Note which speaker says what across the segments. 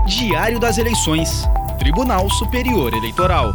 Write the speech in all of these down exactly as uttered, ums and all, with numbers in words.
Speaker 1: Diário das Eleições, Tribunal Superior Eleitoral.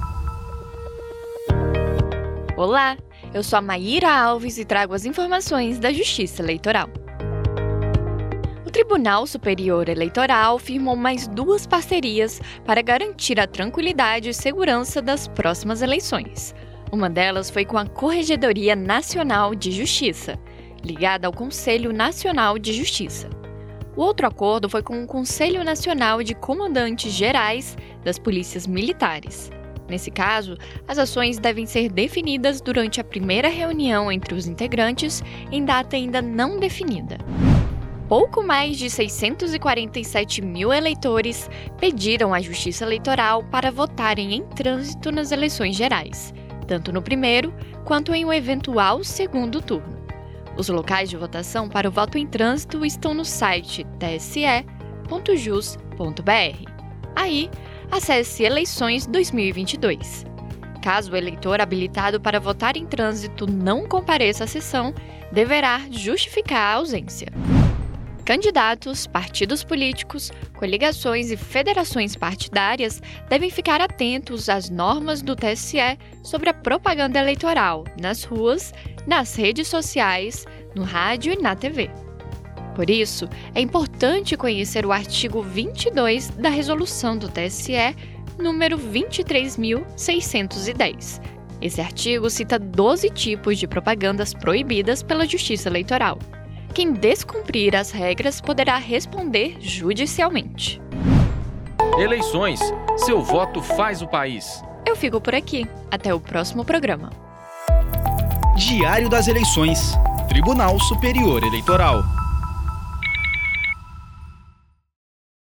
Speaker 2: Olá, eu sou a Maíra Alves e trago as informações da Justiça Eleitoral. O Tribunal Superior Eleitoral firmou mais duas parcerias para garantir a tranquilidade e segurança das próximas eleições. Uma delas foi com a Corregedoria Nacional de Justiça, ligada ao Conselho Nacional de Justiça. O outro acordo foi com o Conselho Nacional de Comandantes Gerais das Polícias Militares. Nesse caso, as ações devem ser definidas durante a primeira reunião entre os integrantes, em data ainda não definida. Pouco mais de seiscentos e quarenta e sete mil eleitores pediram à Justiça Eleitoral para votarem em trânsito nas eleições gerais, tanto no primeiro quanto em um eventual segundo turno. Os locais de votação para o voto em trânsito estão no site t s e ponto jus ponto b r. Aí, acesse Eleições dois mil e vinte e dois. Caso o eleitor habilitado para votar em trânsito não compareça à sessão, deverá justificar a ausência. Candidatos, partidos políticos, coligações e federações partidárias devem ficar atentos às normas do T S E sobre a propaganda eleitoral nas ruas, nas redes sociais, no rádio e na T V. Por isso, é importante conhecer o artigo vinte e dois da Resolução do T S E, número vinte e três mil seiscentos e dez. Esse artigo cita doze tipos de propagandas proibidas pela Justiça Eleitoral. Quem descumprir as regras poderá responder judicialmente.
Speaker 3: Eleições. Seu voto faz o país.
Speaker 2: Eu fico por aqui. Até o próximo programa.
Speaker 1: Diário das Eleições, Tribunal Superior Eleitoral.